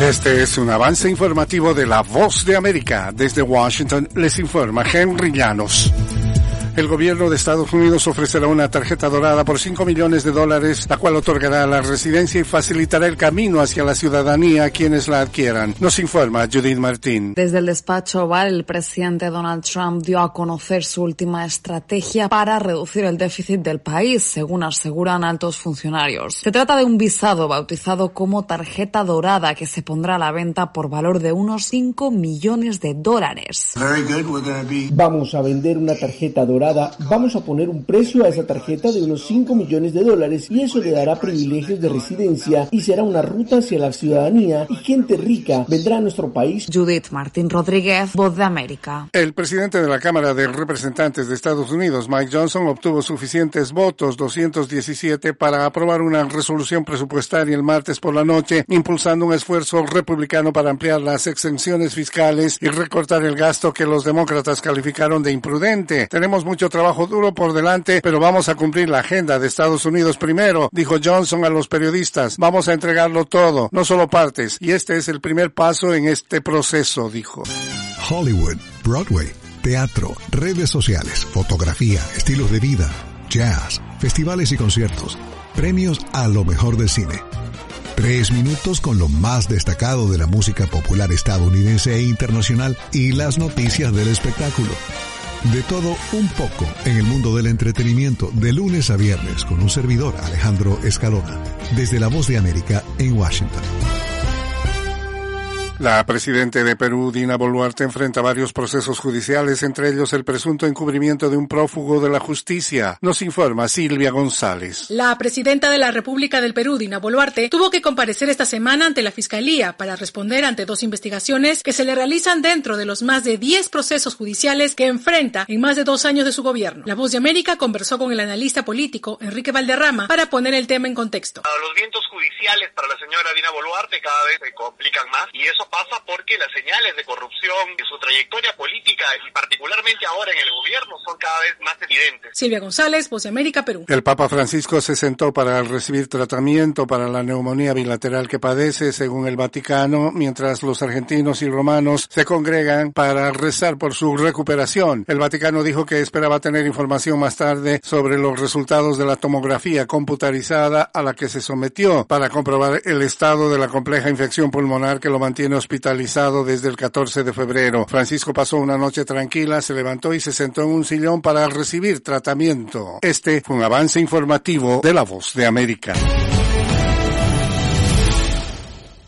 Este es un avance informativo de La Voz de América. Desde Washington les informa Henry Llanos. El gobierno de Estados Unidos ofrecerá una tarjeta dorada por $5 millones, la cual otorgará la residencia y facilitará el camino hacia la ciudadanía a quienes la adquieran. Nos informa Judith Martín. Desde el despacho Oval, el presidente Donald Trump dio a conocer su última estrategia para reducir el déficit del país, según aseguran altos funcionarios. Se trata de un visado bautizado como tarjeta dorada que se pondrá a la venta por valor de unos $5 millones. Vamos a vender una tarjeta dorada. Vamos a poner un precio a esa tarjeta de unos $5 millones y eso le dará privilegios de residencia y será una ruta hacia la ciudadanía y gente rica vendrá a nuestro país. Judith Martín Rodríguez, Voz de América. El presidente de la Cámara de Representantes de Estados Unidos, Mike Johnson, obtuvo suficientes votos, 217, para aprobar una resolución presupuestaria el martes por la noche, impulsando un esfuerzo republicano para ampliar las exenciones fiscales y recortar el gasto que los demócratas calificaron de imprudente. Tenemos mucho trabajo duro por delante, pero vamos a cumplir la agenda de Estados Unidos primero, dijo Johnson a los periodistas. Vamos a entregarlo todo, no solo partes, y este es el primer paso en este proceso, dijo. Hollywood, Broadway, teatro, redes sociales, fotografía, estilos de vida, jazz, festivales y conciertos, premios a lo mejor del cine. 3 minutos con lo más destacado de la música popular estadounidense e internacional y las noticias del espectáculo. De todo un poco en el mundo del entretenimiento, de lunes a viernes, con un servidor, Alejandro Escalona, desde La Voz de América en Washington. La presidenta de Perú, Dina Boluarte, enfrenta varios procesos judiciales, entre ellos el presunto encubrimiento de un prófugo de la justicia. Nos informa Silvia González. La presidenta de la República del Perú, Dina Boluarte, tuvo que comparecer esta semana ante la Fiscalía para responder ante 2 investigaciones que se le realizan dentro de los más de 10 procesos judiciales que enfrenta en más de 2 años de su gobierno. La Voz de América conversó con el analista político Enrique Valderrama para poner el tema en contexto. Los vientos judiciales para la señora Dina Boluarte cada vez se complican más y eso pasa porque las señales de corrupción en su trayectoria política y particularmente ahora en el gobierno son cada vez más evidentes. Silvia González, Voz de América, Perú. El Papa Francisco se sentó para recibir tratamiento para la neumonía bilateral que padece, según el Vaticano, mientras los argentinos y romanos se congregan para rezar por su recuperación. El Vaticano dijo que esperaba tener información más tarde sobre los resultados de la tomografía computarizada a la que se sometió para comprobar el estado de la compleja infección pulmonar que lo mantiene hospitalizado desde el 14 de febrero. Francisco pasó una noche tranquila, se levantó y se sentó en un sillón para recibir tratamiento. Este fue un avance informativo de La Voz de América.